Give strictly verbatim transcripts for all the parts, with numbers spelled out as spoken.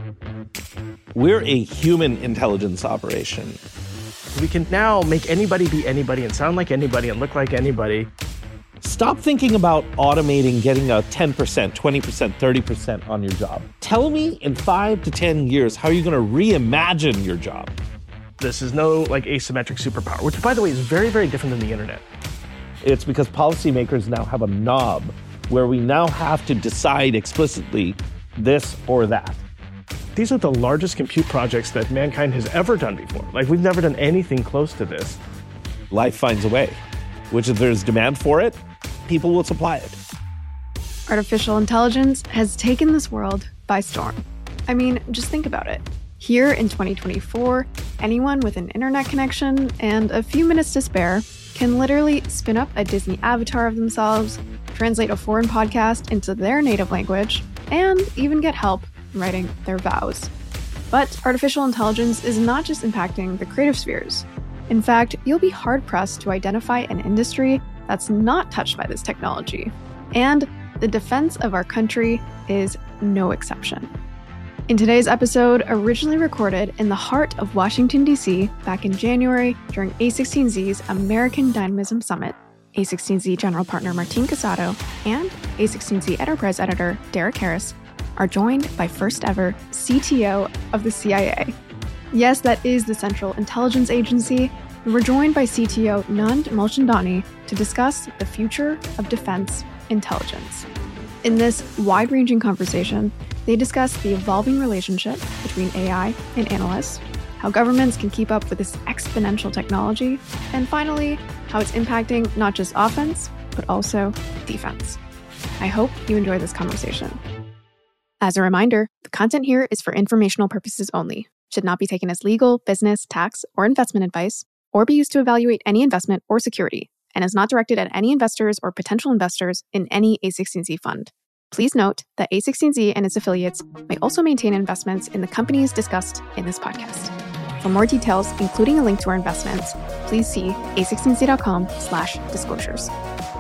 We're a human intelligence operation. We can now make anybody be anybody and sound like anybody and look like anybody. Stop thinking about automating getting a ten percent, twenty percent, thirty percent on your job. Tell me in five to ten years how you're going to reimagine your job. This is no like asymmetric superpower, which by the way is very, very different than the internet. It's because policymakers now have a knob where we now have to decide explicitly this or that. These are the largest compute projects that mankind has ever done before. Like, we've never done anything close to this. Life finds a way, which if there's demand for it, people will supply it. Artificial intelligence has taken this world by storm. I mean, just think about it. Here in twenty twenty-four, anyone with an internet connection and a few minutes to spare can literally spin up a Disney avatar of themselves, translate a foreign podcast into their native language, and even get help writing their vows. But artificial intelligence is not just impacting the creative spheres. In fact, you'll be hard-pressed to identify an industry that's not touched by this technology. And the defense of our country is no exception. In today's episode, originally recorded in the heart of Washington, D C back in January during A sixteen Z's American Dynamism Summit, A sixteen Z General Partner Martin Casado and A sixteen Z Enterprise Editor Derek Harris are joined by first ever C T O of the C I A. Yes, that is the Central Intelligence Agency. And we're joined by C T O Nand Mulchandani to discuss the future of defense intelligence. In this wide-ranging conversation, they discuss the evolving relationship between A I and analysts, how governments can keep up with this exponential technology, and finally, how it's impacting not just offense, but also defense. I hope you enjoy this conversation. As a reminder, the content here is for informational purposes only, should not be taken as legal, business, tax, or investment advice, or be used to evaluate any investment or security, and is not directed at any investors or potential investors in any A sixteen Z fund. Please note that A sixteen Z and its affiliates may also maintain investments in the companies discussed in this podcast. For more details, including a link to our investments, please see a sixteen z dot com slash disclosures.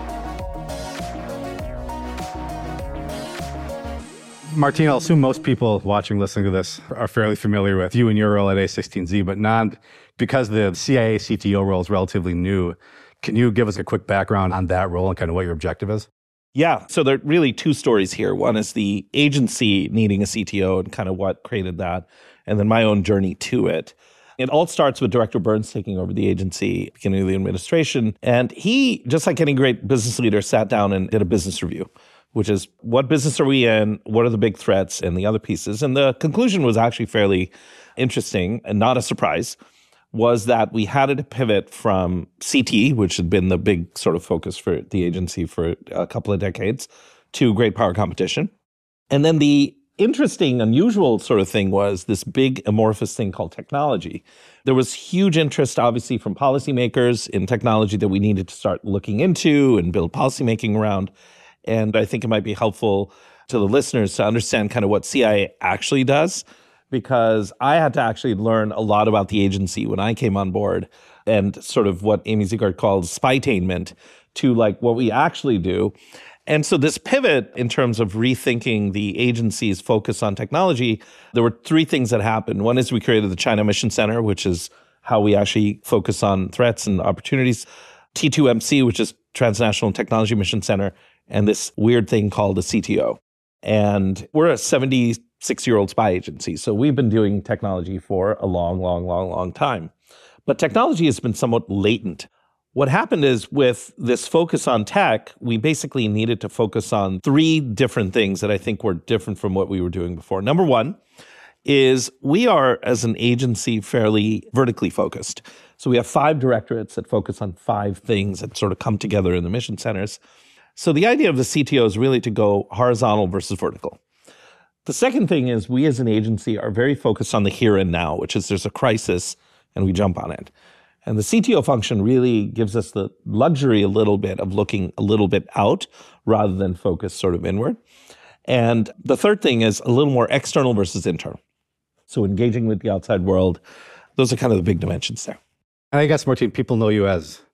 Martin, I'll assume most people watching, listening to this are fairly familiar with you and your role at A sixteen Z, but Nand, because the C I A C T O role is relatively new, can you give us a quick background on that role and kind of what your objective is? Yeah, so there are really two stories here. One is the agency needing a C T O and kind of what created that, and then my own journey to it. It all starts with Director Burns taking over the agency, beginning of the administration. And he, just like any great business leader, sat down and did a business review, which is what business are we in? What are the big threats and the other pieces? And the conclusion was actually fairly interesting and not a surprise, was that we had to pivot from C T, which had been the big sort of focus for the agency for a couple of decades, to great power competition. And then the interesting, unusual sort of thing was this big amorphous thing called technology. There was huge interest, obviously, from policymakers in technology that we needed to start looking into and build policymaking around. And I think it might be helpful to the listeners to understand kind of what C I A actually does, because I had to actually learn a lot about the agency when I came on board and sort of what Amy Zegart calls spytainment to like what we actually do. And so this pivot in terms of rethinking the agency's focus on technology, there were three things that happened. One is we created the China Mission Center, which is how we actually focus on threats and opportunities. T two M C, which is Transnational Technology Mission Center, and this weird thing called a C T O. And we're a seventy-six-year-old spy agency, so we've been doing technology for a long, long, long, long time. But technology has been somewhat latent. What happened is with this focus on tech, we basically needed to focus on three different things that I think were different from what we were doing before. Number one is we are, as an agency, fairly vertically focused. So we have five directorates that focus on five things that sort of come together in the mission centers. So the idea of the C T O is really to go horizontal versus vertical. The second thing is we as an agency are very focused on the here and now, which is there's a crisis and we jump on it. And the C T O function really gives us the luxury a little bit of looking a little bit out rather than focus sort of inward. And the third thing is a little more external versus internal. So engaging with the outside world, those are kind of the big dimensions there. And I guess, Martin, people know you as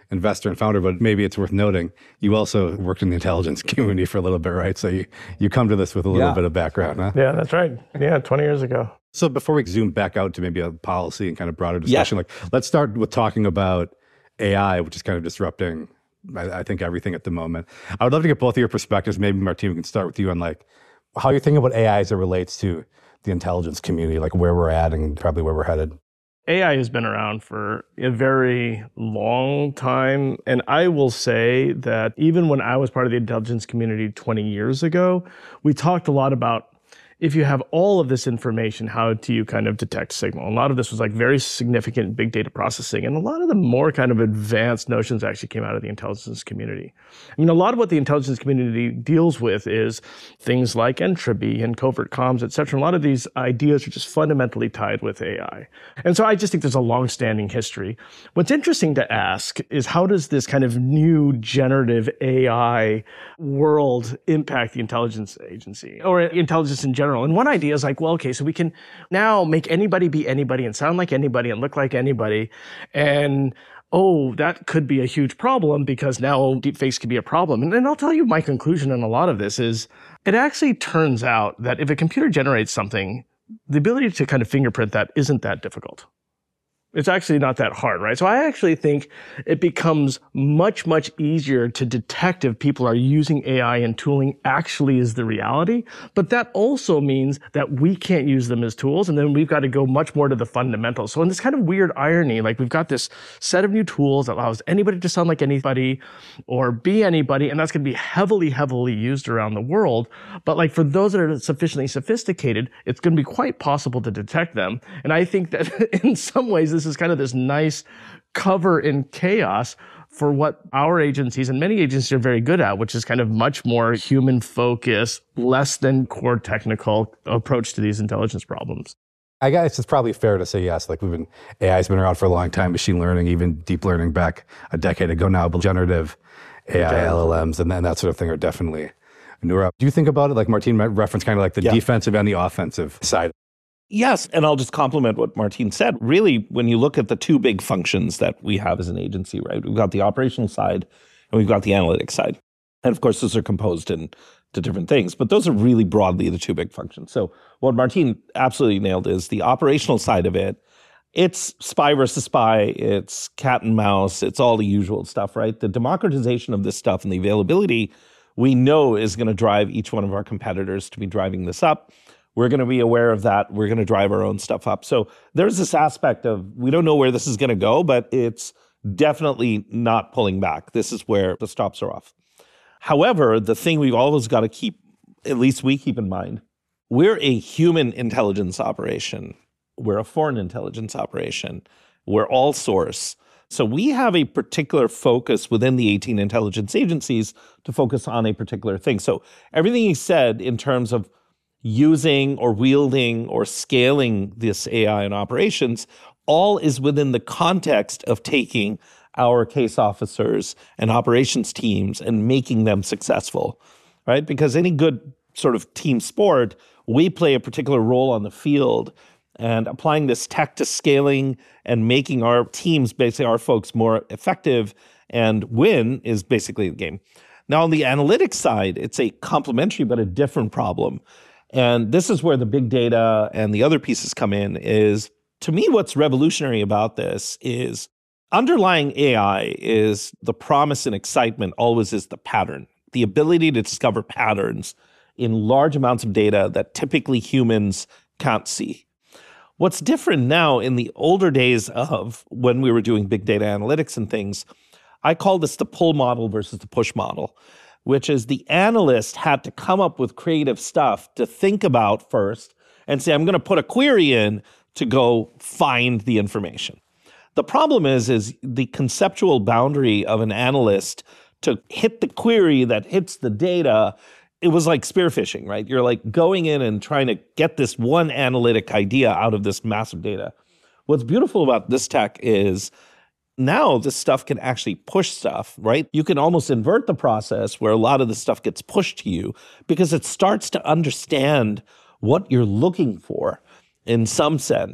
investor and founder, but maybe it's worth noting, you also worked in the intelligence community for a little bit, right? So you, you come to this with a little Yeah. bit of background, huh? Yeah, that's right. Yeah, twenty years ago. So before we zoom back out to maybe a policy and kind of broader discussion, Yeah. like let's start with talking about A I, which is kind of disrupting, I, I think, everything at the moment. I would love to get both of your perspectives. Maybe Martin, we can start with you on like how you think about A I as it relates to the intelligence community, like where we're at and probably where we're headed. A I has been around for a very long time. And I will say that even when I was part of the intelligence community twenty years ago, we talked a lot about if you have all of this information, how do you kind of detect signal? A lot of this was like very significant big data processing. And a lot of the more kind of advanced notions actually came out of the intelligence community. I mean, a lot of what the intelligence community deals with is things like entropy and covert comms, et cetera. A lot of these ideas are just fundamentally tied with A I. And so I just think there's a long-standing history. What's interesting to ask is how does this kind of new generative A I world impact the intelligence agency or intelligence in general? And one idea is like, well, okay, so we can now make anybody be anybody and sound like anybody and look like anybody. And oh, that could be a huge problem because now deepfakes could be a problem. And then I'll tell you my conclusion on a lot of this is it actually turns out that if a computer generates something, the ability to kind of fingerprint that isn't that difficult. It's actually not that hard, right? So I actually think it becomes much, much easier to detect if people are using A I and tooling actually is the reality. But that also means that we can't use them as tools. And then we've got to go much more to the fundamentals. So in this kind of weird irony, like we've got this set of new tools that allows anybody to sound like anybody or be anybody. And that's going to be heavily, heavily used around the world. But like for those that are sufficiently sophisticated, it's going to be quite possible to detect them. And I think that in some ways, this is kind of this nice cover in chaos for what our agencies and many agencies are very good at, which is kind of much more human focused, less than core technical approach to these intelligence problems. I guess it's probably fair to say yes. Like we've been, A I has been around for a long time, machine learning, even deep learning back a decade ago now, but generative A I, L L Ms, and, and that sort of thing are definitely newer. Do you think about it, like Martin referenced kind of like the Yeah. defensive and the offensive side? Yes, and I'll just complement what Martin said. Really, when you look at the two big functions that we have as an agency, right? We've got the operational side and we've got the analytics side. And of course, those are composed into different things, but those are really broadly the two big functions. So what Martin absolutely nailed is the operational side of it. It's spy versus spy, it's cat and mouse, it's all the usual stuff, right? The democratization of this stuff and the availability we know is going to drive each one of our competitors to be driving this up. We're going to be aware of that. We're going to drive our own stuff up. So there's this aspect of we don't know where this is going to go, but it's definitely not pulling back. This is where the stops are off. However, the thing we've always got to keep, at least we keep in mind, we're a human intelligence operation. We're a foreign intelligence operation. We're all source. So we have a particular focus within the eighteen intelligence agencies to focus on a particular thing. So everything he said in terms of using or wielding or scaling this A I in operations, all is within the context of taking our case officers and operations teams and making them successful, right? Because any good sort of team sport, we play a particular role on the field, and applying this tech to scaling and making our teams, basically our folks, more effective and win is basically the game. Now, on the analytics side, it's a complementary but a different problem. And this is where the big data and the other pieces come in is, to me, what's revolutionary about this is underlying A I is the promise and excitement always is the pattern, the ability to discover patterns in large amounts of data that typically humans can't see. What's different now in the older days of when we were doing big data analytics and things, I call this the pull model versus the push model, which is the analyst had to come up with creative stuff to think about first and say, I'm going to put a query in to go find the information. The problem is, is the conceptual boundary of an analyst to hit the query that hits the data. It was like spearfishing, right? You're like going in and trying to get this one analytic idea out of this massive data. What's beautiful about this tech is now this stuff can actually push stuff, right? You can almost invert the process where a lot of the stuff gets pushed to you because it starts to understand what you're looking for in some sense.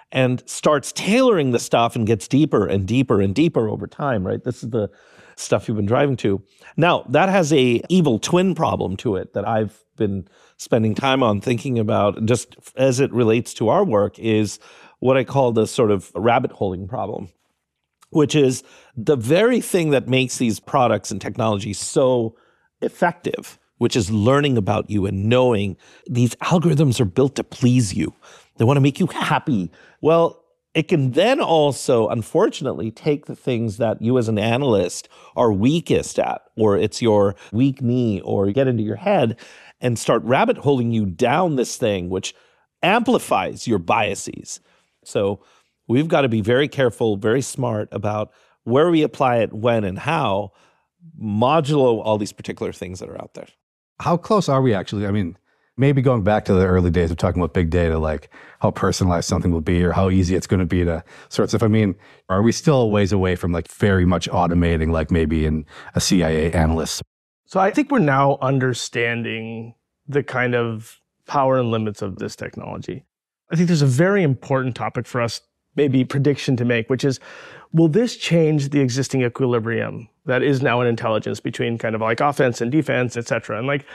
and starts tailoring the stuff and gets deeper and deeper and deeper over time, right? This is the stuff you've been driving to. Now, that has a evil twin problem to it that I've been spending time on thinking about just as it relates to our work is what I call the sort of rabbit holing problem, which is the very thing that makes these products and technologies so effective, which is learning about you and knowing these algorithms are built to please you. They want to make you happy. Well, it can then also, unfortunately, take the things that you as an analyst are weakest at, or it's your weak knee, or get into your head and start rabbit holing you down this thing, which amplifies your biases. So we've got to be very careful, very smart about where we apply it, when and how, modulo all these particular things that are out there. How close are we actually? I mean, maybe going back to the early days of talking about big data, like how personalized something will be or how easy it's going to be to sort of stuff. I mean, are we still a ways away from like very much automating, like maybe in a C I A analyst? So I think we're now understanding the kind of power and limits of this technology. I think there's a very important topic for us, maybe prediction to make, which is, will this change the existing equilibrium that is now in intelligence between kind of like offense and defense, et cetera? And like,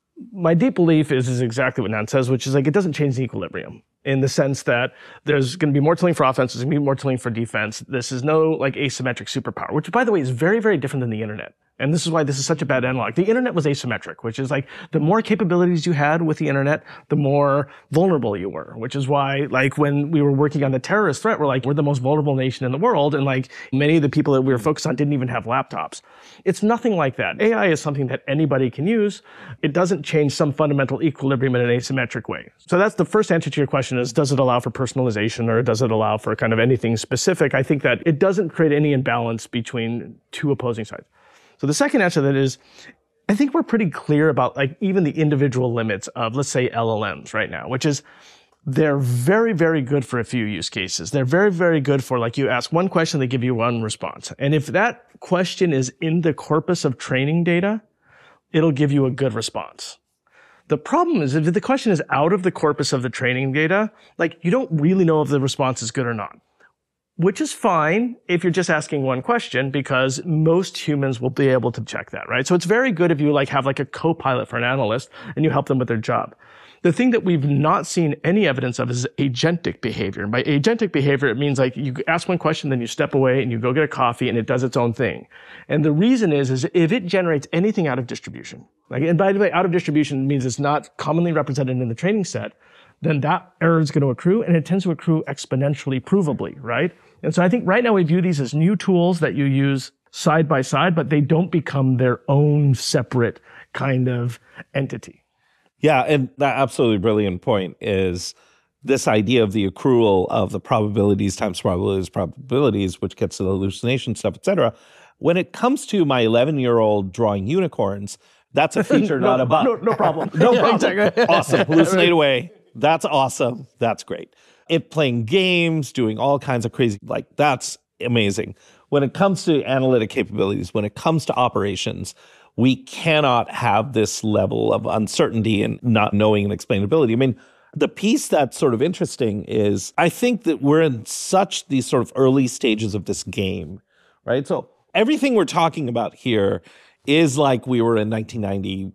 my deep belief is, is exactly what Nan says, which is like, it doesn't change the equilibrium in the sense that there's going to be more tooling for offense, there's going to be more tooling for defense. This is no like asymmetric superpower, which by the way is very, very different than the internet. And this is why this is such a bad analog. The internet was asymmetric, which is like the more capabilities you had with the internet, the more vulnerable you were, which is why like when we were working on the terrorist threat, we're like, we're the most vulnerable nation in the world. And like many of the people that we were focused on didn't even have laptops. It's nothing like that. A I is something that anybody can use. It doesn't change some fundamental equilibrium in an asymmetric way. So that's the first answer to your question is, does it allow for personalization or does it allow for kind of anything specific? I think that it doesn't create any imbalance between two opposing sides. So the second answer to that is, I think we're pretty clear about like even the individual limits of, let's say, L L Ms right now, which is they're very, very good for a few use cases. They're very, very good for like you ask one question, they give you one response. And if that question is in the corpus of training data, it'll give you a good response. The problem is if the question is out of the corpus of the training data, like you don't really know if the response is good or not. Which is fine if you're just asking one question because most humans will be able to check that, right? So it's very good if you like have like a co-pilot for an analyst and you help them with their job. The thing that we've not seen any evidence of is agentic behavior. And by agentic behavior, it means like you ask one question, then you step away and you go get a coffee and it does its own thing. And the reason is, is if it generates anything out of distribution, like, and by the way, out of distribution means it's not commonly represented in the training set, then that error is going to accrue and it tends to accrue exponentially provably, right? And so I think right now we view these as new tools that you use side by side, but they don't become their own separate kind of entity. Yeah, and that absolutely brilliant point is this idea of the accrual of the probabilities times probabilities, probabilities, which gets to the hallucination stuff, et cetera. When it comes to my eleven-year-old drawing unicorns, that's a feature, no, not a bug. No, no problem. no problem. Awesome. Hallucinate away. That's awesome. That's great. It playing games, doing all kinds of crazy, like that's amazing. When it comes to analytic capabilities, when it comes to operations, we cannot have this level of uncertainty and not knowing and explainability. I mean, the piece that's sort of interesting is I think that we're in such these sort of early stages of this game, right? So everything we're talking about here is like we were in nineteen ninety-five.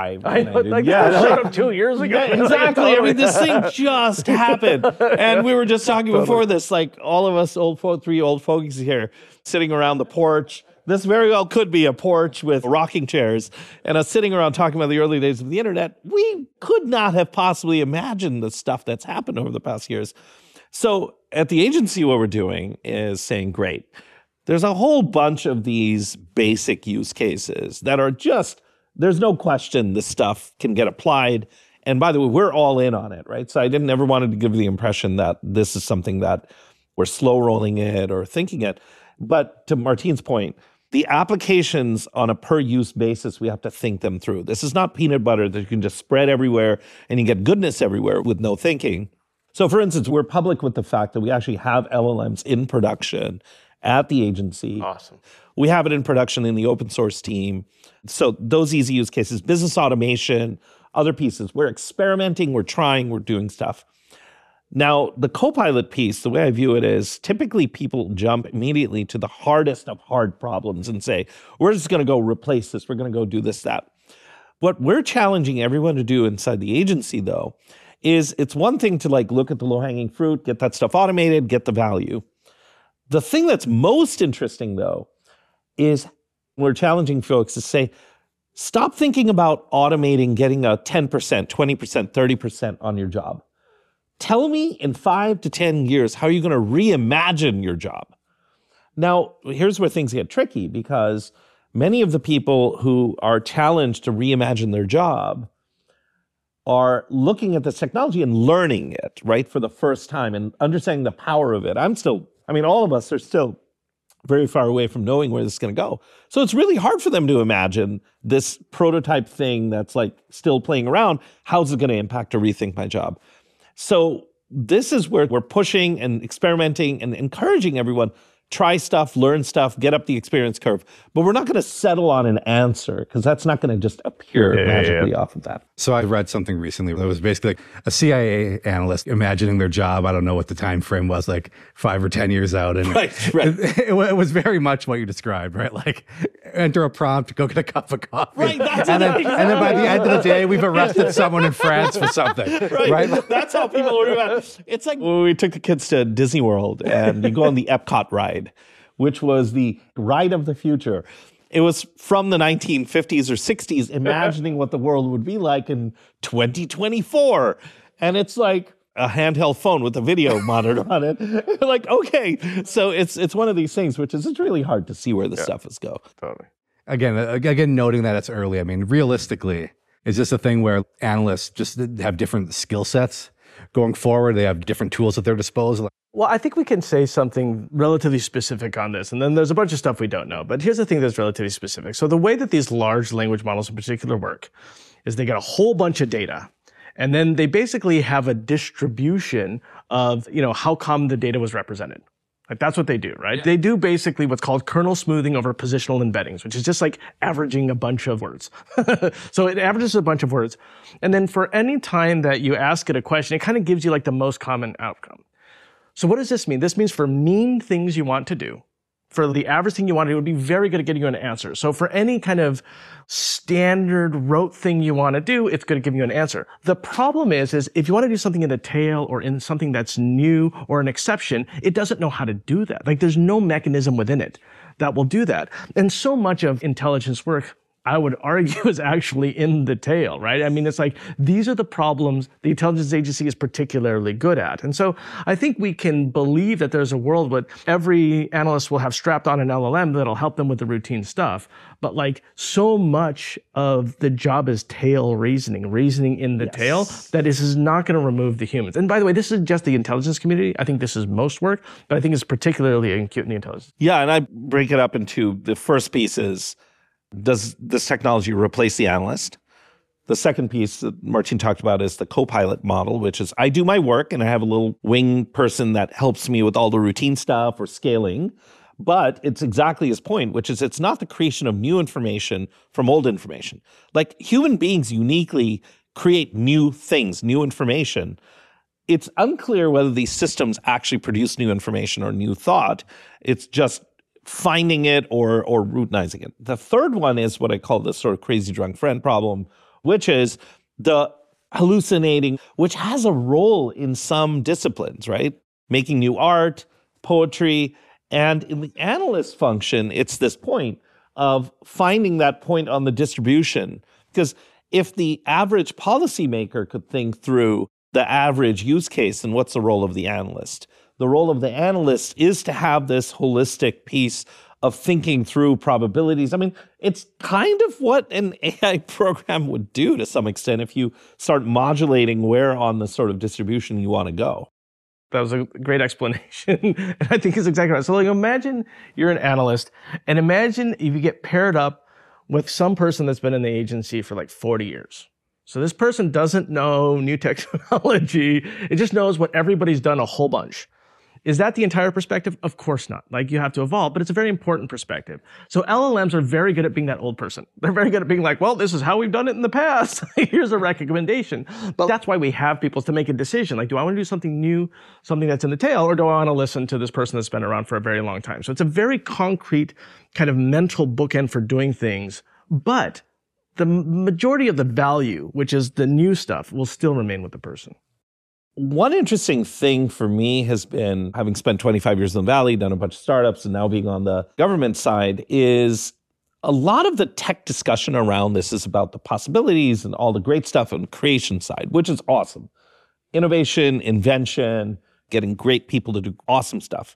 I know, like yeah, that showed up two years ago. Yeah, exactly. I mean, this thing just happened. And we were just talking before this, like all of us old fo- three old fogies here sitting around the porch. This very well could be a porch with rocking chairs and us sitting around talking about the early days of the internet. We could not have possibly imagined the stuff that's happened over the past years. So at the agency, what we're doing is saying, great, there's a whole bunch of these basic use cases that are just, there's no question this stuff can get applied. And by the way, we're all in on it, right? So I didn't ever wanted to give the impression that this is something that we're slow rolling it or thinking it. But to Martine's point, the applications on a per use basis, we have to think them through. This is not peanut butter that you can just spread everywhere and you get goodness everywhere with no thinking. So for instance, we're public with the fact that we actually have L L Ms in production at the agency. Awesome. We have it in production in the open source team. So those easy use cases, business automation, other pieces. We're experimenting, we're trying, we're doing stuff. Now, the Copilot piece, the way I view it is typically people jump immediately to the hardest of hard problems and say, we're just going to go replace this. We're going to go do this, that. What we're challenging everyone to do inside the agency, though, is it's one thing to like look at the low-hanging fruit, get that stuff automated, get the value. The thing that's most interesting, though, is we're challenging folks to say, stop thinking about automating, getting a ten percent, twenty percent, thirty percent on your job. Tell me in five to ten years, how are you going to reimagine your job? Now, here's where things get tricky, because many of the people who are challenged to reimagine their job are looking at this technology and learning it, right, for the first time and understanding the power of it. I'm still, I mean, all of us are still very far away from knowing where this is going to go. So it's really hard for them to imagine this prototype thing that's like still playing around. How's it going to impact or rethink my job? So this is where we're pushing and experimenting and encouraging everyone, try stuff, learn stuff, get up the experience curve. But we're not going to settle on an answer, because that's not going to just appear yeah, magically yeah. off of that. So I read something recently that was basically like a C I A analyst imagining their job. I don't know what the time frame was, like five or ten years out. And Right, right. It, it, it was very much what you described, right? Like enter a prompt, go get a cup of coffee. Right, that's and, then, exactly. and then by the end of the day, we've arrested someone in France for something. Right. Right? That's how people worry about it. It's like when we took the kids to Disney World and you go on the Epcot ride, which was the ride of the future. It was from the nineteen fifties or sixties, imagining what the world would be like in twenty twenty-four. And it's like a handheld phone with a video monitor on it. Like, okay. So it's it's one of these things, which is it's really hard to see where this Yeah. stuff is go. Totally. Again, uh, again, noting that it's early. I mean, realistically, is this a thing where analysts just have different skill sets going forward? They have different tools at their disposal. Well, I think we can say something relatively specific on this, and then there's a bunch of stuff we don't know. But here's the thing that's relatively specific. So the way that these large language models in particular work is they get a whole bunch of data, and then they basically have a distribution of, you know, how come the data was represented. Like that's what they do, right? Yeah. They do basically what's called kernel smoothing over positional embeddings, which is just like averaging a bunch of words. So it averages a bunch of words. And then for any time that you ask it a question, it kind of gives you like the most common outcome. So what does this mean? This means for mean things you want to do, for the average thing you want to do, it would be very good at getting you an answer. So for any kind of standard rote thing you want to do, it's going to give you an answer. The problem is, is if you want to do something in the tail or in something that's new or an exception, it doesn't know how to do that. Like there's no mechanism within it that will do that. And so much of intelligence work, I would argue, is actually in the tail, right? I mean, it's like, these are the problems the intelligence agency is particularly good at. And so I think we can believe that there's a world where every analyst will have strapped on an L L M that'll help them with the routine stuff. But like so much of the job is tail reasoning, reasoning in the yes. tail, that this is not going to remove the humans. And by the way, this is just the intelligence community. I think this is most work, but I think it's particularly acute in the intelligence. Yeah, and I break it up into the first piece is, does this technology replace the analyst? The second piece that Martin talked about is the Copilot model, which is I do my work and I have a little wing person that helps me with all the routine stuff or scaling. But it's exactly his point, which is it's not the creation of new information from old information. Like human beings uniquely create new things, new information. It's unclear whether these systems actually produce new information or new thought. It's just finding it or or routinizing it. The third one is what I call the sort of crazy drunk friend problem, which is the hallucinating, which has a role in some disciplines, right? Making new art, poetry, and in the analyst function, it's this point of finding that point on the distribution. Because if the average policymaker could think through the average use case, then what's the role of the analyst? The role of the analyst is to have this holistic piece of thinking through probabilities. I mean, it's kind of what an A I program would do to some extent if you start modulating where on the sort of distribution you want to go. That was a great explanation. And I think it's exactly right. So like, imagine you're an analyst, and imagine if you get paired up with some person that's been in the agency for like forty years. So this person doesn't know new technology. It just knows what everybody's done a whole bunch. Is that the entire perspective? Of course not. Like, you have to evolve, but it's a very important perspective. So L L Ms are very good at being that old person. They're very good at being like, well, this is how we've done it in the past. Here's a recommendation. But that's why we have people, is to make a decision. Like, do I want to do something new, something that's in the tail, or do I want to listen to this person that's been around for a very long time? So it's a very concrete kind of mental bookend for doing things. But the majority of the value, which is the new stuff, will still remain with the person. One interesting thing for me has been, having spent twenty-five years in the Valley, done a bunch of startups, and now being on the government side, is a lot of the tech discussion around this is about the possibilities and all the great stuff on the creation side, which is awesome. Innovation, invention, getting great people to do awesome stuff.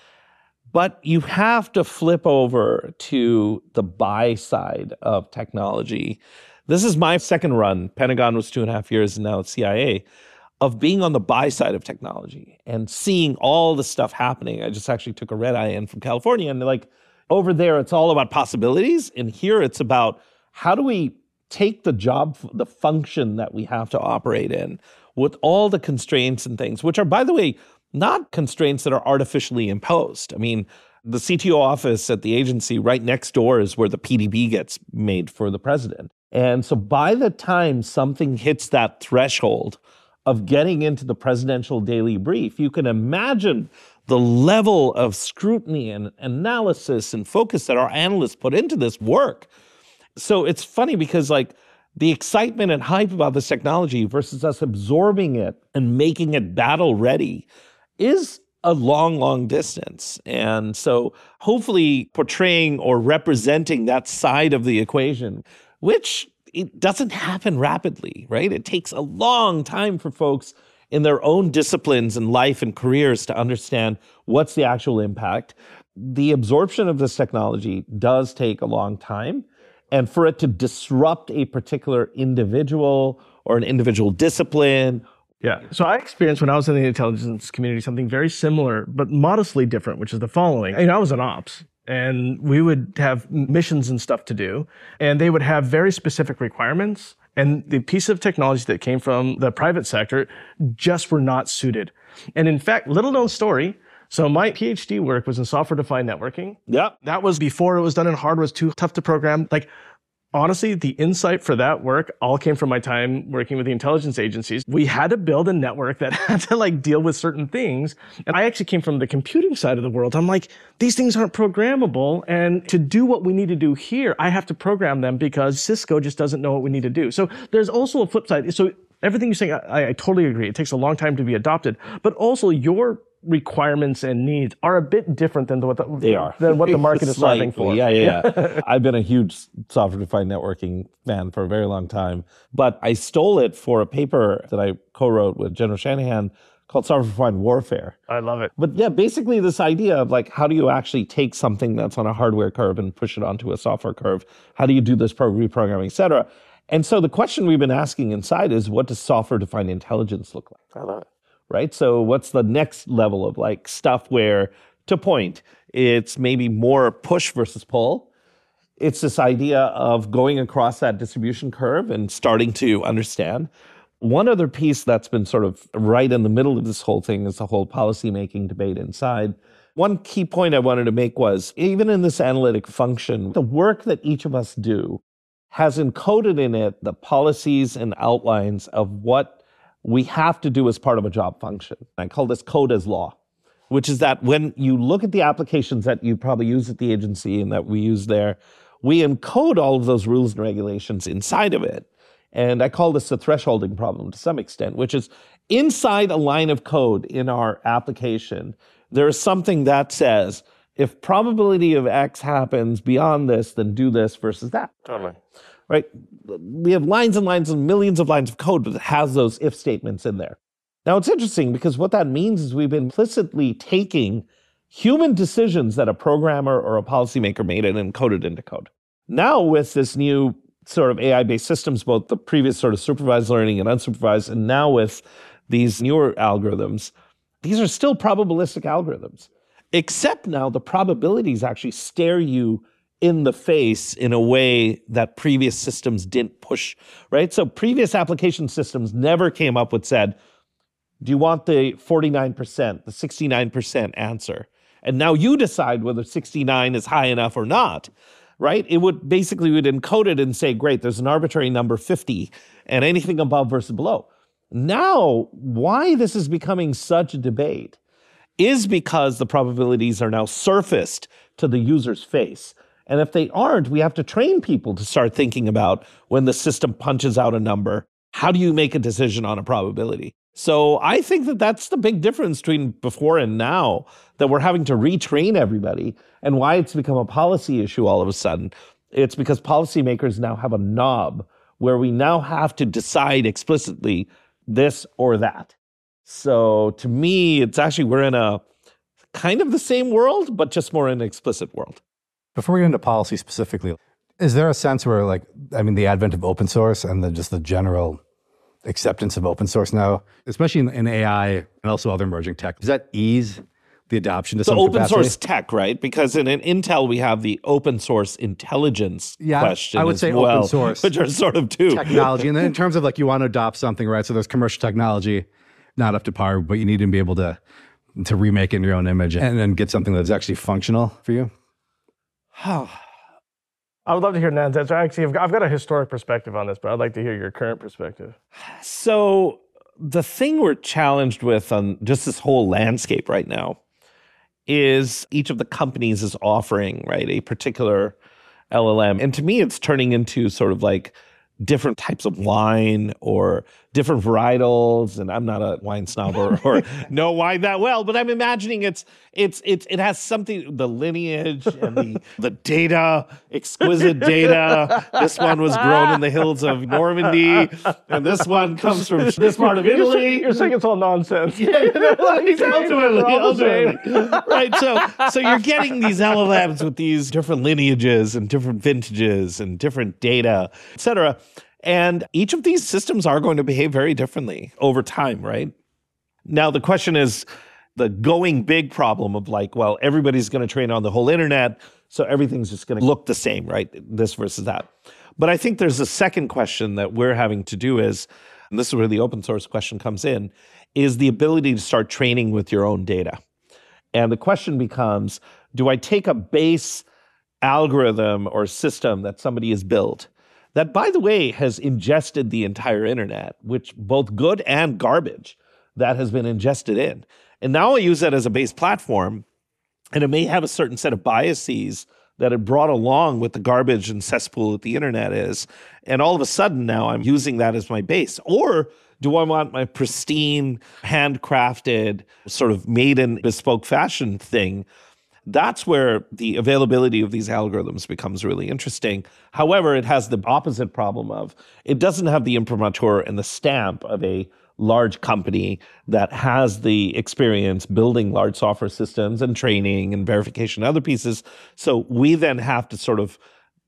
But you have to flip over to the buy side of technology. This is my second run. Pentagon was two and a half years, and now it's C I A. Of being on the buy side of technology and seeing all the stuff happening. I just actually took a red eye in from California, and like over there, it's all about possibilities. And here it's about how do we take the job, the function that we have to operate in with all the constraints and things, which are, by the way, not constraints that are artificially imposed. I mean, the C T O office at the agency right next door is where the P D B gets made for the president. And so by the time something hits that threshold of getting into the presidential daily brief, you can imagine the level of scrutiny and analysis and focus that our analysts put into this work. So it's funny because like the excitement and hype about this technology versus us absorbing it and making it battle ready is a long, long distance. And so hopefully portraying or representing that side of the equation, which it doesn't happen rapidly, right? It takes a long time for folks in their own disciplines and life and careers to understand what's the actual impact. The absorption of this technology does take a long time. And for it to disrupt a particular individual or an individual discipline. Yeah. So I experienced when I was in the intelligence community something very similar, but modestly different, which is the following. I mean, I was an ops. And we would have missions and stuff to do, and they would have very specific requirements. And the piece of technology that came from the private sector just were not suited. And in fact, little known story. So my PhD work was in software-defined networking. Yeah. That was before it was done in hardware, it was too tough to program. Like, honestly, the insight for that work all came from my time working with the intelligence agencies. We had to build a network that had to like deal with certain things. And I actually came from the computing side of the world. I'm like, these things aren't programmable. And to do what we need to do here, I have to program them because Cisco just doesn't know what we need to do. So there's also a flip side. So everything you're saying, I, I totally agree. It takes a long time to be adopted. But also your requirements and needs are a bit different than what the, they are. than what the market is solving for. Yeah, yeah, yeah. I've been a huge software-defined networking fan for a very long time, but I stole it for a paper that I co-wrote with General Shanahan called Software-Defined Warfare. I love it. But yeah, basically this idea of like, how do you actually take something that's on a hardware curve and push it onto a software curve? How do you do this pro- reprogramming, et cetera? And so the question we've been asking inside is, what does software-defined intelligence look like? I love it. Right? So what's the next level of like stuff where, to point, it's maybe more push versus pull. It's this idea of going across that distribution curve and starting to understand. One other piece that's been sort of right in the middle of this whole thing is the whole policymaking debate inside. One key point I wanted to make was, even in this analytic function, the work that each of us do has encoded in it the policies and outlines of what we have to do as part of a job function. I call this code as law, which is that when you look at the applications that you probably use at the agency and that we use there, we encode all of those rules and regulations inside of it. And I call this the thresholding problem to some extent, which is inside a line of code in our application, there is something that says, if probability of X happens beyond this, then do this versus that. Totally. Right? We have lines and lines and millions of lines of code that has those if statements in there. Now, it's interesting because what that means is we've been implicitly taking human decisions that a programmer or a policymaker made and encoded into code. Now, with this new sort of A I-based systems, both the previous sort of supervised learning and unsupervised, and now with these newer algorithms, these are still probabilistic algorithms, except now the probabilities actually stare you in the face in a way that previous systems didn't push, right? So previous application systems never came up with said, Do you want the forty-nine percent, the sixty-nine percent answer? And now you decide whether sixty-nine is high enough or not, right? It would basically would encode it and say, great, there's an arbitrary number fifty and anything above versus below. Now, why this is becoming such a debate is because the probabilities are now surfaced to the user's face. And if they aren't, we have to train people to start thinking about when the system punches out a number, how do you make a decision on a probability? So I think that that's the big difference between before and now, that we're having to retrain everybody, and why it's become a policy issue all of a sudden. It's because policymakers now have a knob where we now have to decide explicitly this or that. So to me, it's actually, we're in a kind of the same world, but just more in an explicit world. Before we get into policy specifically, is there a sense where, like, I mean, the advent of open source and then just the general acceptance of open source now, especially in, in A I and also other emerging tech, does that ease the adoption to so some open capacity? Source tech, right? Because in, in Intel, we have the open source intelligence yeah, question I would as say well, open source which are sort of two. Technology. And then in terms of like you want to adopt something, right? So there's commercial technology, not up to par, but you need to be able to to remake it in your own image and then get something that's actually functional for you. I would love to hear Nan's answer. Actually, I've got, I've got a historic perspective on this, but I'd like to hear your current perspective. So the thing we're challenged with on just this whole landscape right now is each of the companies is offering, right, a particular L L M. And to me, it's turning into sort of like different types of wine or different varietals. And I'm not a wine snob or, or know wine that well, but I'm imagining it's it's it's it has something, the lineage and the the data, exquisite data. This one was grown in the hills of Normandy, and this one comes from this part of Italy. You're saying it's all nonsense. Yeah, you know, like, ultimately, ultimately. Right. So so you're getting these L L Ms with these different lineages and different vintages and different data, et cetera. And each of these systems are going to behave very differently over time, right? Now, the question is the going big problem of like, well, everybody's going to train on the whole internet, so everything's just going to look the same, right? This versus that. But I think there's a second question that we're having to do is, and this is where the open source question comes in, is the ability to start training with your own data. And the question becomes, do I take a base algorithm or system that somebody has built that, by the way, has ingested the entire internet, which both good and garbage that has been ingested in. And now I use that as a base platform, and it may have a certain set of biases that it brought along with the garbage and cesspool that the internet is. And all of a sudden now I'm using that as my base. Or do I want my pristine, handcrafted, sort of made in bespoke fashion thing? That's where the availability of these algorithms becomes really interesting. However, it has the opposite problem of it doesn't have the imprimatur and the stamp of a large company that has the experience building large software systems and training and verification and other pieces. So we then have to sort of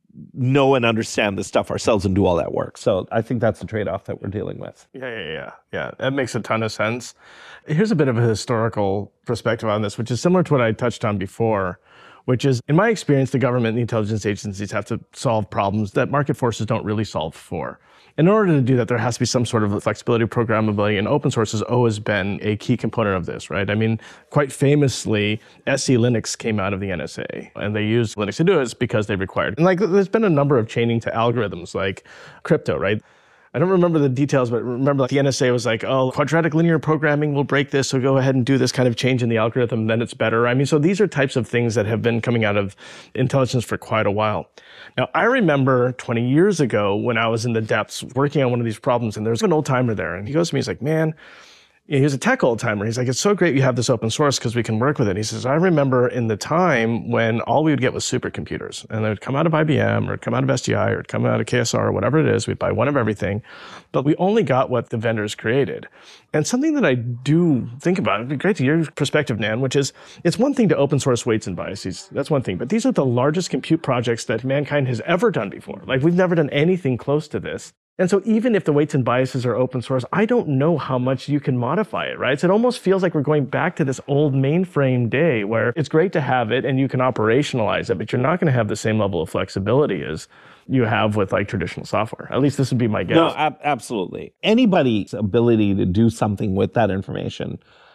know and understand this stuff ourselves and do all that work. So I think that's the trade-off that we're dealing with. Yeah, yeah, yeah. Yeah, that makes a ton of sense. Here's a bit of a historical perspective on this, which is similar to what I touched on before, which is, in my experience, the government and the intelligence agencies have to solve problems that market forces don't really solve for. In order to do that, there has to be some sort of flexibility, programmability, and open source has always been a key component of this, right? I mean, quite famously, S E Linux came out of the N S A, and they used Linux to do it because they required. And like, there's been a number of chaining to algorithms, like crypto, right? I don't remember the details, but remember like the N S A was like, oh, quadratic linear programming will break this, so go ahead and do this kind of change in the algorithm, then it's better. I mean, so these are types of things that have been coming out of intelligence for quite a while. Now, I remember twenty years ago when I was in the depths working on one of these problems, and there's an old timer there, and he goes to me, he's like, man, he was a tech old timer. He's like, it's so great you have this open source because we can work with it. He says, I remember in the time when all we would get was supercomputers, and they would come out of I B M or come out of S T I or come out of K S R or whatever it is. We'd buy one of everything, but we only got what the vendors created. And something that I do think about, it'd be great to hear your perspective, Nan, which is, it's one thing to open source weights and biases. That's one thing. But these are the largest compute projects that mankind has ever done before. Like, we've never done anything close to this. And so even if the weights and biases are open source, I don't know how much you can modify it, right? So it almost feels like we're going back to this old mainframe day where it's great to have it and you can operationalize it, but you're not going to have the same level of flexibility as you have with like traditional software. At least this would be my guess. No, ab- absolutely. Anybody's ability to do something with that information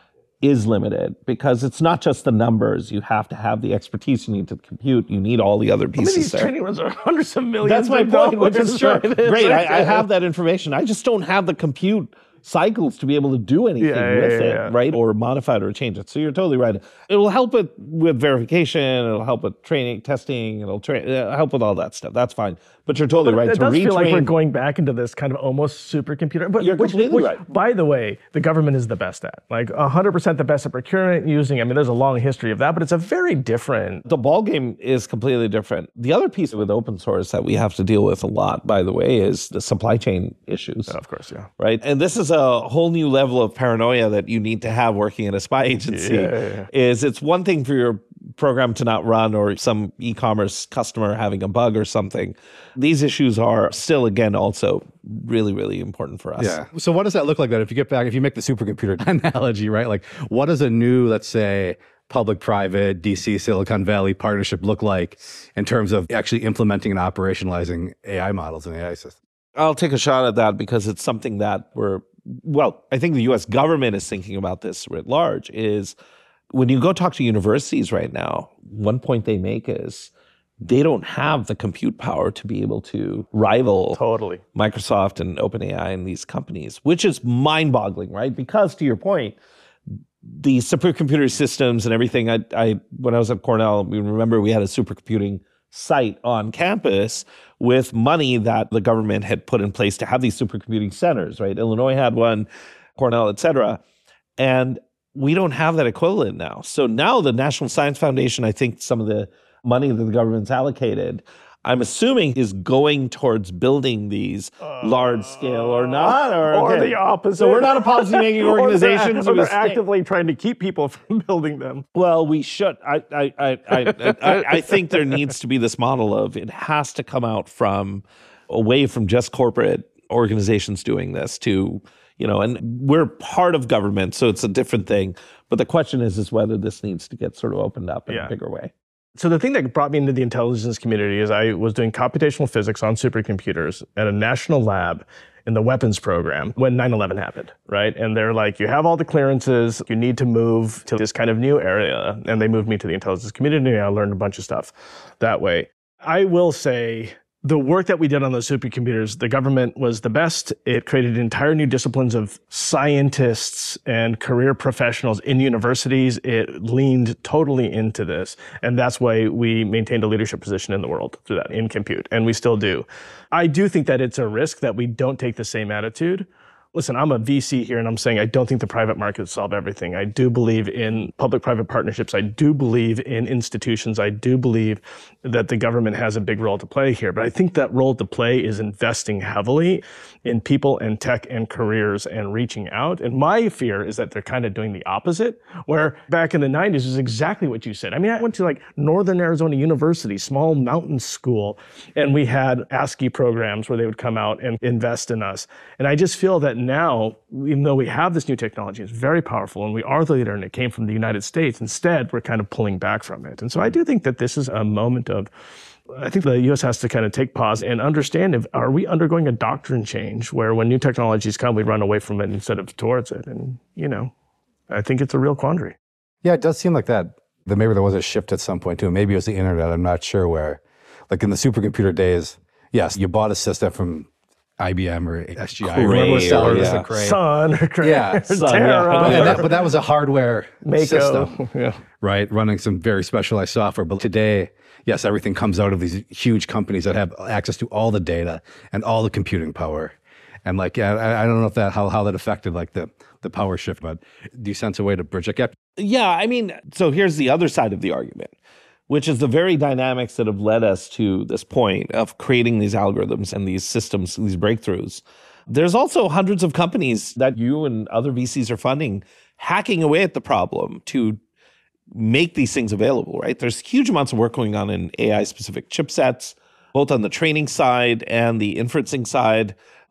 is limited because it's not just the numbers. You have to have the expertise. You need to compute. You need all the other pieces. Some of these there. training runs are hundreds of millions. That's my of point, which dollars, is true. right? Great, I, I have that information. I just don't have the compute cycles to be able to do anything Yeah, yeah, with yeah, it, yeah. right? Or modify it or change it. So you're totally right. It will help it with verification. It'll help with training, testing. It'll tra- it'll help with all that stuff. That's fine. But you're totally But right. it to does feel like retrain- we're going back into this kind of almost supercomputer. But You're which, completely which, right. by the way, the government is the best at. Like one hundred percent the best at procurement, using, I mean, there's a long history of that, but it's a very different. The ball game is completely different. The other piece with open source that we have to deal with a lot, by the way, is the supply chain issues. Of course, yeah. Right? And this is a whole new level of paranoia that you need to have working at a spy agency. Yeah, yeah, yeah. Is it's one thing for your program to not run or some e-commerce customer having a bug or something. These issues are still, again, also really, really important for us. Yeah. So what does that look like then? If you get back, if you make the supercomputer analogy, right? Like what does a new, let's say, public-private D C Silicon Valley partnership look like in terms of actually implementing and operationalizing A I models and A I systems? I'll take a shot at that because it's something that we're, well, I think the U S government is thinking about this writ large, is when you go talk to universities right now, one point they make is they don't have the compute power to be able to rival Totally. Microsoft and OpenAI and these companies, which is mind-boggling, right? Because to your point, the supercomputer systems and everything, I, I when I was at Cornell, we remember we had a supercomputing site on campus with money that the government had put in place to have these supercomputing centers, right? Illinois had one, Cornell, et cetera. And we don't have that equivalent now. So now the National Science Foundation, I think some of the money that the government's allocated, I'm assuming is going towards building these uh, large scale or not. Or, or okay. the opposite. So we're not a policymaking organization. or they're, so or they're stay- actively trying to keep people from building them. Well, we should. I, I, I, I, I, I think there needs to be this model of it has to come out from away from just corporate organizations doing this to, you know, and we're part of government, so it's a different thing. But the question is, is whether this needs to get sort of opened up in Yeah. a bigger way. So the thing that brought me into the intelligence community is I was doing computational physics on supercomputers at a national lab in the weapons program when nine eleven happened, right? And they're like, you have all the clearances, you need to move to this kind of new area. And they moved me to the intelligence community, and I learned a bunch of stuff that way. I will say, the work that we did on those supercomputers, the government was the best. It created entire new disciplines of scientists and career professionals in universities. It leaned totally into this. And that's why we maintained a leadership position in the world through that in compute. And we still do. I do think that it's a risk that we don't take the same attitude. Listen, I'm a V C here, and I'm saying I don't think the private markets solve everything. I do believe in public-private partnerships. I do believe in institutions. I do believe that the government has a big role to play here. But I think that role to play is investing heavily in people and tech and careers and reaching out. And my fear is that they're kind of doing the opposite, where back in the nineties is exactly what you said. I mean, I went to like Northern Arizona University, small mountain school, and we had ASCII programs where they would come out and invest in us. And I just feel that now, even though we have this new technology, it's very powerful and we are the leader and it came from the United States, instead we're kind of pulling back from it. And so I do think that this is a moment of, I think the U S has to kind of take pause and understand, if are we undergoing a doctrine change where when new technologies come, we run away from it instead of towards it? And, you know, I think it's a real quandary. Yeah, it does seem like that. That maybe there was a shift at some point too. Maybe it was the internet. I'm not sure where. Like in the supercomputer days, yes, you bought a system from I B M or S G I. Cray, Whoever was selling or, this yeah. at Cray. Sun or Cray, Yeah, Sun, Terra, yeah. But, and that, but that was a hardware Mako. system, Yeah. right? Running some very specialized software. But today, yes, everything comes out of these huge companies that have access to all the data and all the computing power. And like, yeah, I, I don't know if that how, how that affected like the the power shift, but do you sense a way to bridge that gap? Yeah, I mean, so here's the other side of the argument, which is the very dynamics that have led us to this point of creating these algorithms and these systems, these breakthroughs. There's also hundreds of companies that you and other V Cs are funding, hacking away at the problem to make these things available, right? There's huge amounts of work going on in A I-specific chipsets, both on the training side and the inferencing side.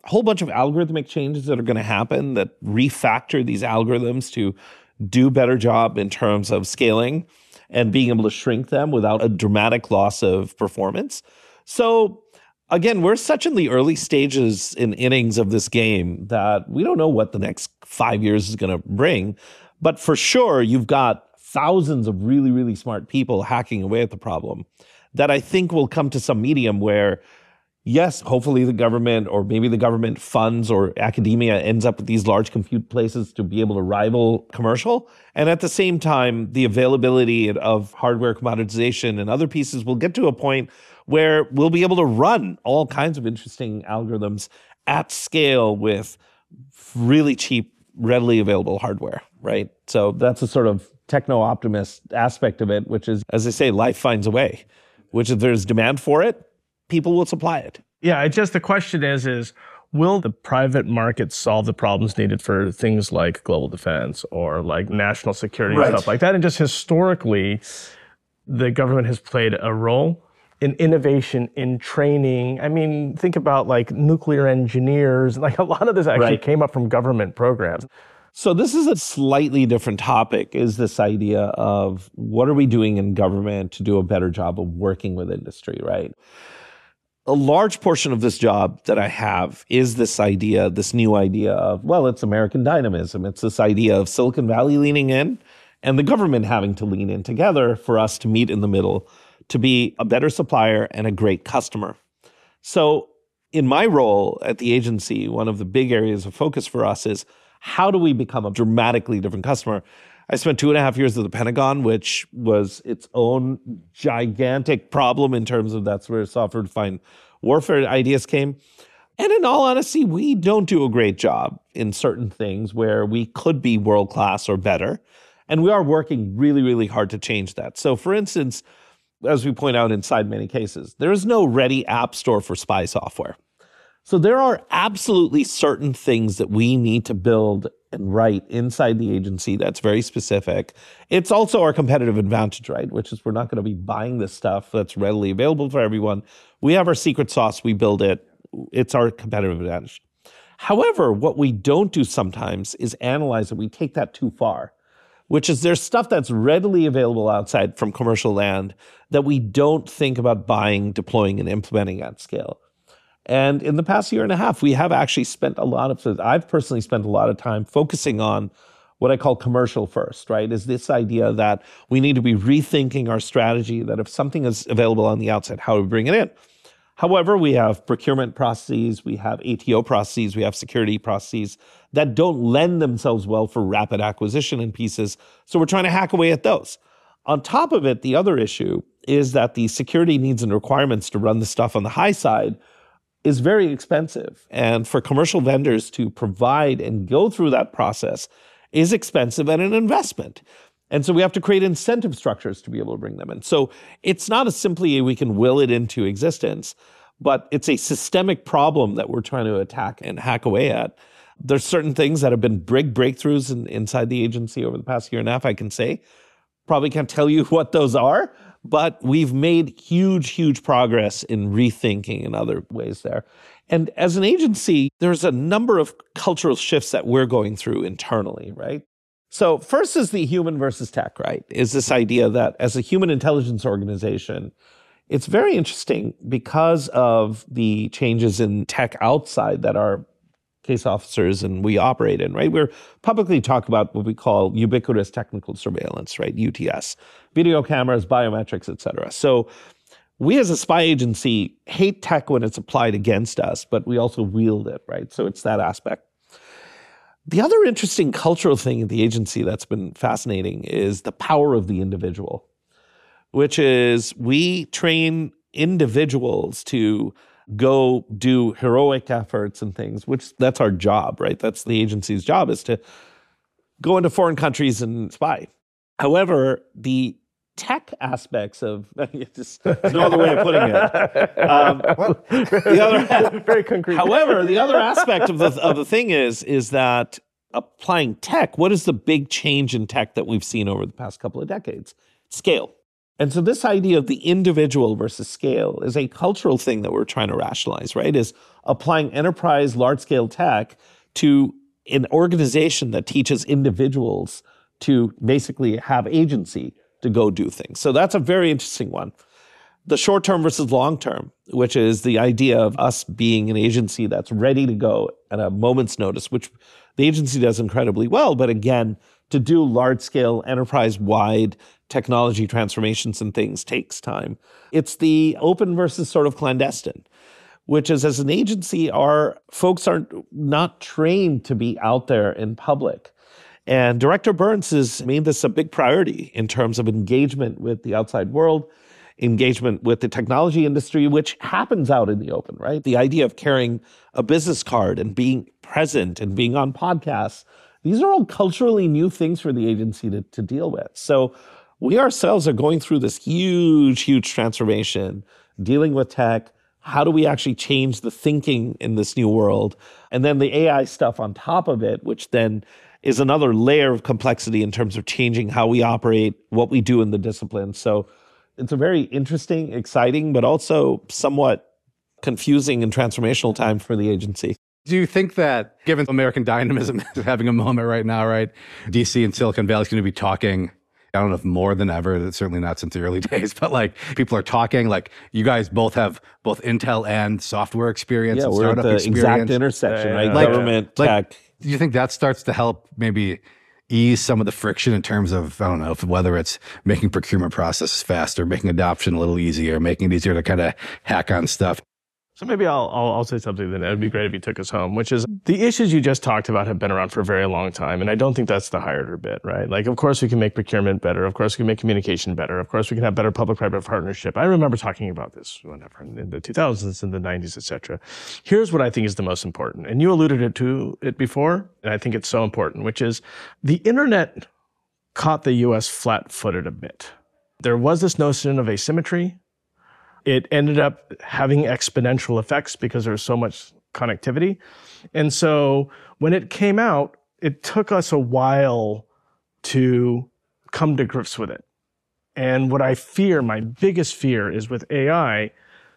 a whole bunch of algorithmic changes that are going to happen that refactor these algorithms to do a better job in terms of scaling and being able to shrink them without a dramatic loss of performance. So again, we're such in the early stages in innings of this game that we don't know what the next five years is going to bring. But for sure, you've got thousands of really, really smart people hacking away at the problem that I think will come to some medium where, yes, hopefully the government or maybe the government funds or academia ends up with these large compute places to be able to rival commercial. And at the same time, the availability of hardware commoditization and other pieces will get to a point where we'll be able to run all kinds of interesting algorithms at scale with really cheap, readily available hardware, right? So that's a sort of techno-optimist aspect of it, which is, as I say, life finds a way, which if there's demand for it, people will supply it. Yeah, it just the question is, is will the private market solve the problems needed for things like global defense or like national security Right. and stuff like that? And just historically, the government has played a role in innovation, in training. I mean, think about like nuclear engineers. Like a lot of this actually Right. came up from government programs. So this is a slightly different topic, is this idea of what are we doing in government to do a better job of working with industry, right? A large portion of this job that I have is this idea, this new idea of, well, it's American dynamism. It's this idea of Silicon Valley leaning in and the government having to lean in together for us to meet in the middle to be a better supplier and a great customer. So in my role at the agency, one of the big areas of focus for us is how do we become a dramatically different customer? I spent two and a half years at the Pentagon, which was its own gigantic problem in terms of that's where software-defined warfare ideas came. And in all honesty, we don't do a great job in certain things where we could be world-class or better. And we are working really, really hard to change that. So for instance, as we point out inside many cases, there is no ready app store for spy software. So there are absolutely certain things that we need to build and write inside the agency that's very specific. It's also our competitive advantage, right? Which is we're not going to be buying this stuff that's readily available for everyone. We have our secret sauce, we build it. It's our competitive advantage. However, what we don't do sometimes is analyze it. We take that too far, which is there's stuff that's readily available outside from commercial land that we don't think about buying, deploying, and implementing at scale. And in the past year and a half, we have actually spent a lot of, I've personally spent a lot of time focusing on what I call commercial first, right? Is this idea that we need to be rethinking our strategy, that if something is available on the outside, how do we bring it in? However, we have procurement processes, we have A T O processes, we have security processes that don't lend themselves well for rapid acquisition in pieces. So we're trying to hack away at those. On top of it, the other issue is that the security needs and requirements to run the stuff on the high side is very expensive. And for commercial vendors to provide and go through that process is expensive and an investment. And so we have to create incentive structures to be able to bring them in. So it's not as simply we can will it into existence, but it's a systemic problem that we're trying to attack and hack away at. There's certain things that have been big breakthroughs in, inside the agency over the past year and a half, I can say. Probably can't tell you what those are, but we've made huge, huge progress in rethinking in other ways there. And as an agency, there's a number of cultural shifts that we're going through internally, right? So first is the human versus tech, right? Is this idea that as a human intelligence organization, it's very interesting because of the changes in tech outside that our case officers and we operate in, right? We're publicly talk about what we call ubiquitous technical surveillance, right? U T S, video cameras, biometrics, et cetera. So we as a spy agency hate tech when it's applied against us, but we also wield it, right? So it's that aspect. The other interesting cultural thing at the agency that's been fascinating is the power of the individual, which is we train individuals to go do heroic efforts and things, which that's our job, right? That's the agency's job, is to go into foreign countries and spy. However, the tech aspects of, just, there's no other way of putting it. Um, the other, Very concrete. However, the other aspect of the, of the thing is, is that applying tech, what is the big change in tech that we've seen over the past couple of decades? Scale. And so this idea of the individual versus scale is a cultural thing that we're trying to rationalize, right? Is applying enterprise large-scale tech to an organization that teaches individuals to basically have agency to go do things. So that's a very interesting one. The short-term versus long-term, which is the idea of us being an agency that's ready to go at a moment's notice, which the agency does incredibly well. But again, to do large-scale, enterprise-wide technology transformations and things takes time. It's the open versus sort of clandestine, which is, as an agency, our folks are not trained to be out there in public. And Director Burns has made this a big priority in terms of engagement with the outside world, engagement with the technology industry, which happens out in the open, right? The idea of carrying a business card and being present and being on podcasts, these are all culturally new things for the agency to, to deal with. So we ourselves are going through this huge, huge transformation, dealing with tech. How do we actually change the thinking in this new world? And then the A I stuff on top of it, which then is another layer of complexity in terms of changing how we operate, what we do in the discipline. So it's a very interesting, exciting, but also somewhat confusing and transformational time for the agency. Do you think that, given American dynamism is having a moment right now, right? D C and Silicon Valley is going to be talking, I don't know if more than ever, that's certainly not since the early days, but like people are talking, like you guys both have both Intel and software experience Yeah, and we're at startup the experience. exact intersection, Yeah, right? yeah. Like- Government, like- tech. Do you think that starts to help maybe ease some of the friction in terms of, I don't know, if whether it's making procurement processes faster, making adoption a little easier, making it easier to kind of hack on stuff? So maybe I'll, I'll I'll say something then. It would be great if you took us home, which is the issues you just talked about have been around for a very long time. And I don't think that's the harder bit, right? Like, of course, we can make procurement better. Of course, we can make communication better. Of course, we can have better public-private partnership. I remember talking about this whenever in the two thousands, in the nineties, et cetera. Here's what I think is the most important. And you alluded it to it before, and I think it's so important, which is the internet caught the U S flat-footed a bit. There was this notion of asymmetry. It ended up having exponential effects because there's so much connectivity. And so when it came out, it took us a while to come to grips with it. And what I fear, my biggest fear, is with A I,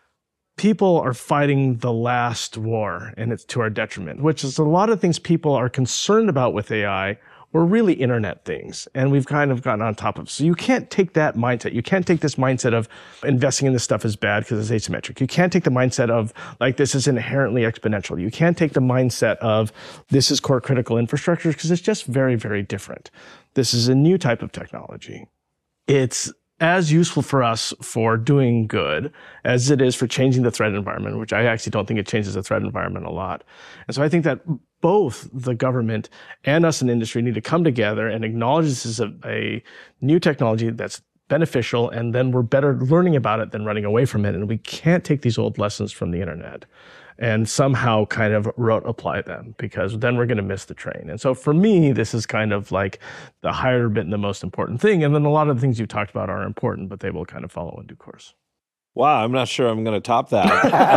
people are fighting the last war, and it's to our detriment, which is a lot of things people are concerned about with A I were really internet things, and we've kind of gotten on top of. So you can't take that mindset. You can't take this mindset of investing in this stuff is bad because it's asymmetric. You can't take the mindset of like this is inherently exponential. You can't take the mindset of this is core critical infrastructure because it's just very, very different. This is a new type of technology. It's as useful for us for doing good as it is for changing the threat environment, which I actually don't think it changes the threat environment a lot. And so I think that both the government and us in industry need to come together and acknowledge this is a, a new technology that's beneficial, and then we're better learning about it than running away from it. And we can't take these old lessons from the internet and somehow kind of rote apply them, because then we're going to miss the train. And so for me, this is kind of like the higher bit and the most important thing. And then a lot of the things you talked about are important, but they will kind of follow in due course. Wow, I'm not sure I'm going to top that.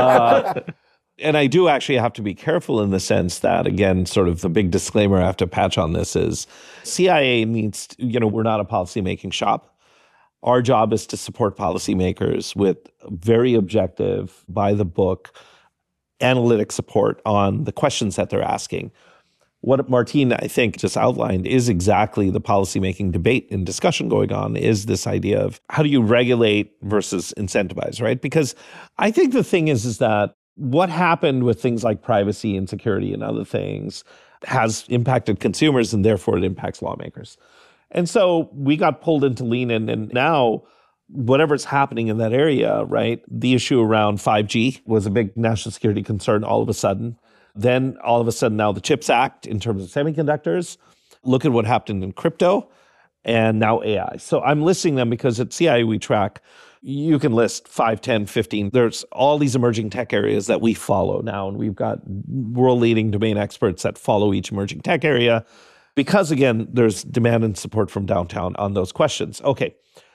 uh, and I do actually have to be careful in the sense that, again, sort of the big disclaimer I have to patch on this is C I A needs, to, you know, we're not a policymaking shop. Our job is to support policymakers with very objective, by the book, analytic support on the questions that they're asking. What Martine, I think, just outlined is exactly the policymaking debate and discussion going on, is this idea of how do you regulate versus incentivize, right? Because I think the thing is, is that what happened with things like privacy and security and other things has impacted consumers, and therefore it impacts lawmakers. And so we got pulled into lean in, and now whatever's happening in that area, right? The issue around five G was a big national security concern all of a sudden. Then all of a sudden now the CHIPS Act in terms of semiconductors. Look at what happened in crypto and now A I. So I'm listing them because at C I A we track, you can list five, ten, fifteen. There's all these emerging tech areas that we follow now. And we've got world-leading domain experts that follow each emerging tech area because, again, there's demand and support from downtown on those questions. Okay.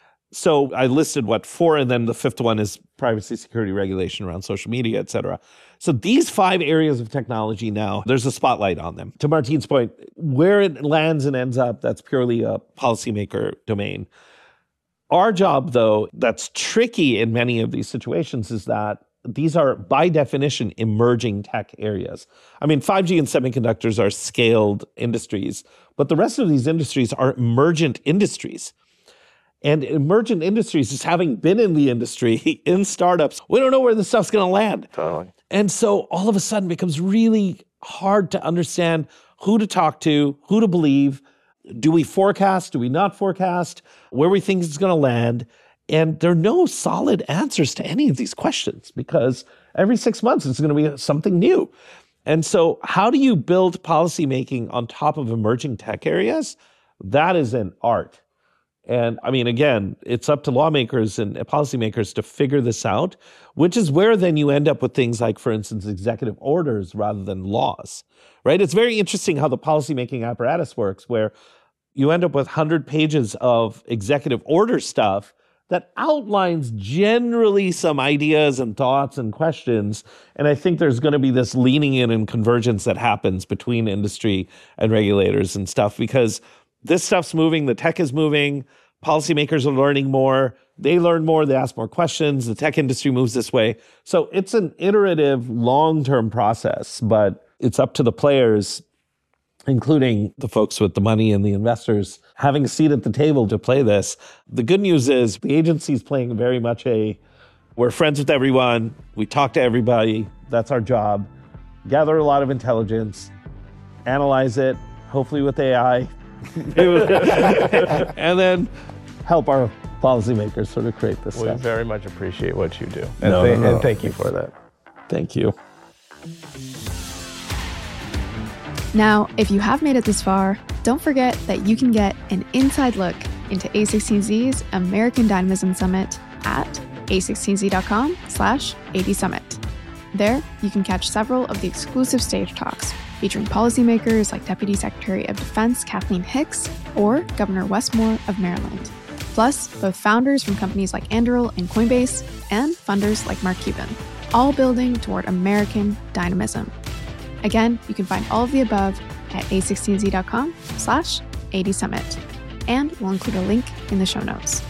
So I listed what four, and then the fifth one is privacy, security, regulation around social media, et cetera. So these five areas of technology now, there's a spotlight on them. To Martine's point, where it lands and ends up, that's purely a policymaker domain. Our job, though, that's tricky in many of these situations is that these are, by definition, emerging tech areas. I mean, five G and semiconductors are scaled industries, but the rest of these industries are emergent industries. And emergent industries is having been in the industry, in startups, we don't know where this stuff's going to land. Totally. And so all of a sudden it becomes really hard to understand who to talk to, who to believe. Do we forecast? Do we not forecast? Where we think it's going to land? And there are no solid answers to any of these questions because every six months it's going to be something new. And so how do you build policymaking on top of emerging tech areas? That is an art. And I mean, again, it's up to lawmakers and policymakers to figure this out, which is where then you end up with things like, for instance, executive orders rather than laws, right? It's very interesting how the policymaking apparatus works, where you end up with one hundred pages of executive order stuff that outlines generally some ideas and thoughts and questions. And I think there's going to be this leaning in and convergence that happens between industry and regulators and stuff, because this stuff's moving, the tech is moving, policymakers are learning more, they learn more, they ask more questions, the tech industry moves this way. So it's an iterative, long-term process, but it's up to the players, including the folks with the money and the investors, having a seat at the table to play this. The good news is the agency's playing very much a, we're friends with everyone, we talk to everybody, that's our job, gather a lot of intelligence, analyze it, hopefully with A I, and then help our policymakers sort of create this we stuff. We very much appreciate what you do. And, no, th- no, no. and thank you for that. Thank you. Now, if you have made it this far, don't forget that you can get an inside look into A sixteen Z's American Dynamism Summit at a sixteen z dot com slash A D Summit. There, you can catch several of the exclusive stage talks featuring policymakers like Deputy Secretary of Defense Kathleen Hicks or Governor Wes Moore of Maryland, plus both founders from companies like Anduril and Coinbase and funders like Mark Cuban, all building toward American dynamism. Again, you can find all of the above at a sixteen z dot com slash A D Summit, and we'll include a link in the show notes.